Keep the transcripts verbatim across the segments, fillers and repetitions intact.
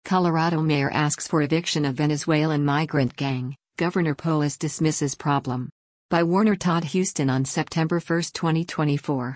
Colorado mayor asks for eviction of Venezuelan migrant gang, Governor Polis dismisses problem. By Warner Todd Houston on September first, twenty twenty-four.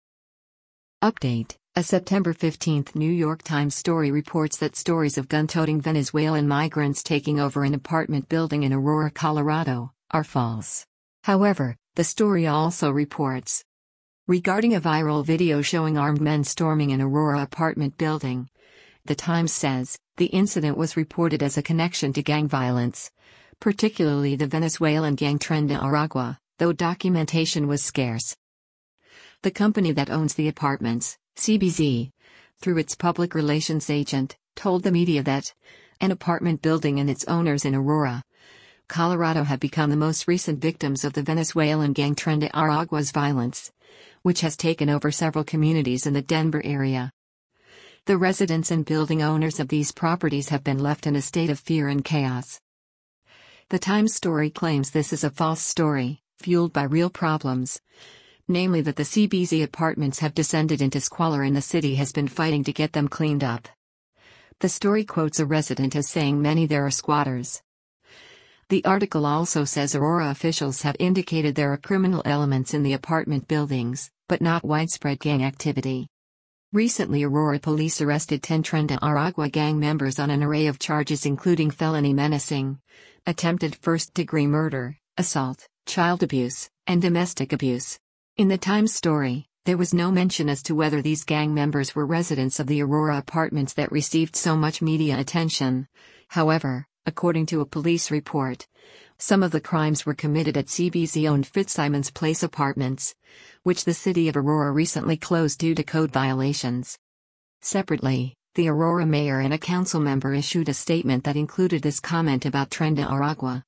Update: A September fifteenth New York Times story reports that stories of gun-toting Venezuelan migrants taking over an apartment building in Aurora, Colorado, are false. However, the story also reports regarding a viral video showing armed men storming an Aurora apartment building. The Times says, the incident was reported as a connection to gang violence, particularly the Venezuelan gang Tren de Aragua, though documentation was scarce. The company that owns the apartments, C B Z, through its public relations agent, told the media that an apartment building and its owners in Aurora, Colorado have become the most recent victims of the Venezuelan gang Tren de Aragua's violence, which has taken over several communities in the Denver area. The residents and building owners of these properties have been left in a state of fear and chaos. The Times story claims this is a false story, fueled by real problems, namely that the C B Z apartments have descended into squalor and the city has been fighting to get them cleaned up. The story quotes a resident as saying many there are squatters. The article also says Aurora officials have indicated there are criminal elements in the apartment buildings, but not widespread gang activity. Recently, Aurora police arrested ten Tren de Aragua gang members on an array of charges including felony menacing, attempted first-degree murder, assault, child abuse, and domestic abuse. In the Times story, there was no mention as to whether these gang members were residents of the Aurora apartments that received so much media attention. However, according to a police report, some of the crimes were committed at C B Z-owned Fitzsimons Place apartments, which the city of Aurora recently closed due to code violations. Separately, the Aurora mayor and a council member issued a statement that included this comment about Tren de Aragua.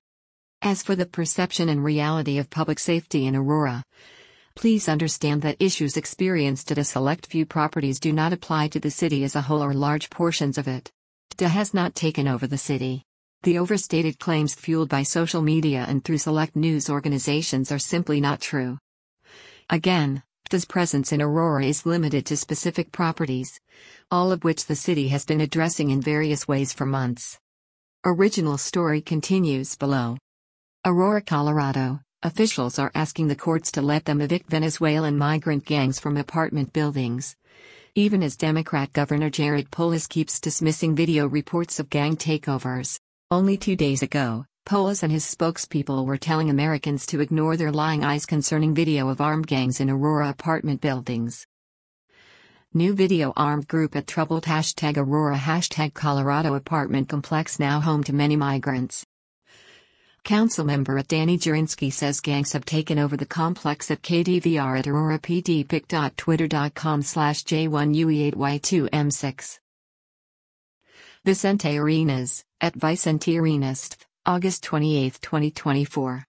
As for the perception and reality of public safety in Aurora, please understand that issues experienced at a select few properties do not apply to the city as a whole or large portions of it. D A has not taken over the city. The overstated claims fueled by social media and through select news organizations are simply not true. Again, D A's presence in Aurora is limited to specific properties, all of which the city has been addressing in various ways for months. Original story continues below. Aurora, Colorado, officials are asking the courts to let them evict Venezuelan migrant gangs from apartment buildings, even as Democrat Governor Jared Polis keeps dismissing video reports of gang takeovers. Only two days ago, Polis and his spokespeople were telling Americans to ignore their lying eyes concerning video of armed gangs in Aurora apartment buildings. New video: armed group at troubled hashtag Aurora hashtag Colorado apartment complex now home to many migrants. Councilmember Danny Jurinsky says gangs have taken over the complex at K D V R at Aurora P D pic dot twitter dot com slash J one U E eight Y two M six. Vicente Arenas, at Vicente Arenas, August twenty-eighth, twenty twenty-four.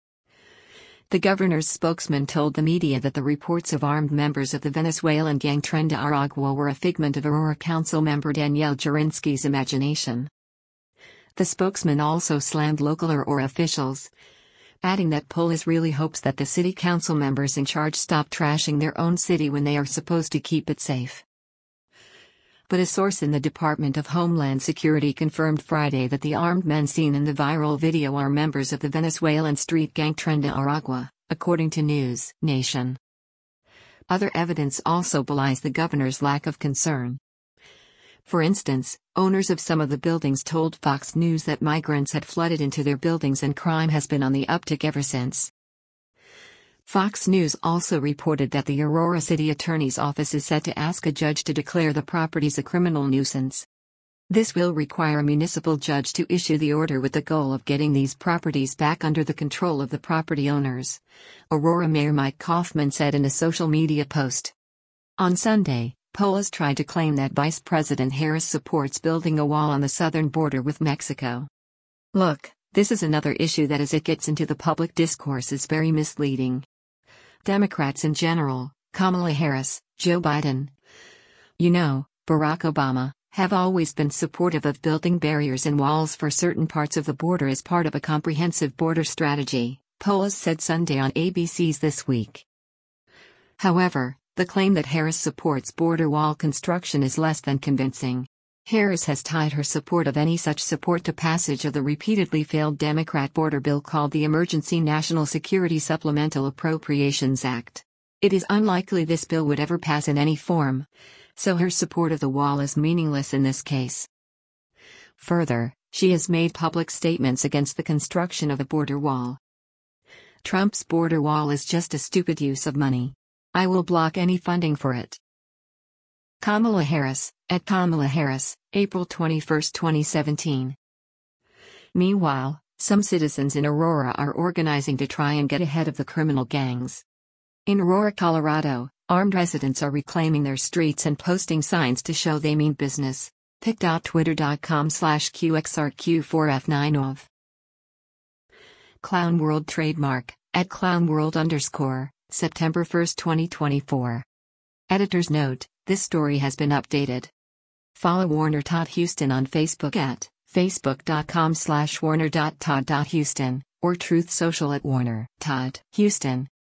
The governor's spokesman told the media that the reports of armed members of the Venezuelan gang Tren de Aragua were a figment of Aurora council member Danielle Jurinsky's imagination. The spokesman also slammed local Aurora officials, adding that Polis really hopes that the city council members in charge stop trashing their own city when they are supposed to keep it safe. But a source in the Department of Homeland Security confirmed Friday that the armed men seen in the viral video are members of the Venezuelan street gang Tren de Aragua, according to News Nation. Other evidence also belies the governor's lack of concern. For instance, owners of some of the buildings told Fox News that migrants had flooded into their buildings and crime has been on the uptick ever since. Fox News also reported that the Aurora City Attorney's Office is set to ask a judge to declare the properties a criminal nuisance. This will require a municipal judge to issue the order with the goal of getting these properties back under the control of the property owners, Aurora Mayor Mike Kaufman said in a social media post. On Sunday, Polis tried to claim that Vice President Harris supports building a wall on the southern border with Mexico. Look, this is another issue that as it gets into the public discourse is very misleading. Democrats in general, Kamala Harris, Joe Biden, you know, Barack Obama, have always been supportive of building barriers and walls for certain parts of the border as part of a comprehensive border strategy, Polis said Sunday on A B C's This Week. However, the claim that Harris supports border wall construction is less than convincing. Harris has tied her support of any such support to passage of the repeatedly failed Democrat border bill called the Emergency National Security Supplemental Appropriations Act. It is unlikely this bill would ever pass in any form, so her support of the wall is meaningless in this case. Further, she has made public statements against the construction of a border wall. Trump's border wall is just a stupid use of money. I will block any funding for it. Kamala Harris, at Kamala Harris, April twenty-first, twenty seventeen. Meanwhile, some citizens in Aurora are organizing to try and get ahead of the criminal gangs. In Aurora, Colorado, armed residents are reclaiming their streets and posting signs to show they mean business. pic dot twitter dot com slash Q X R Q four F nine O V. Clown World trademark, at clownworld underscore, September first, twenty twenty-four. Editor's note, this story has been updated. Follow Warner Todd Houston on Facebook at facebook dot com slash warner dot todd dot houston or Truth Social at Warner Todd Houston.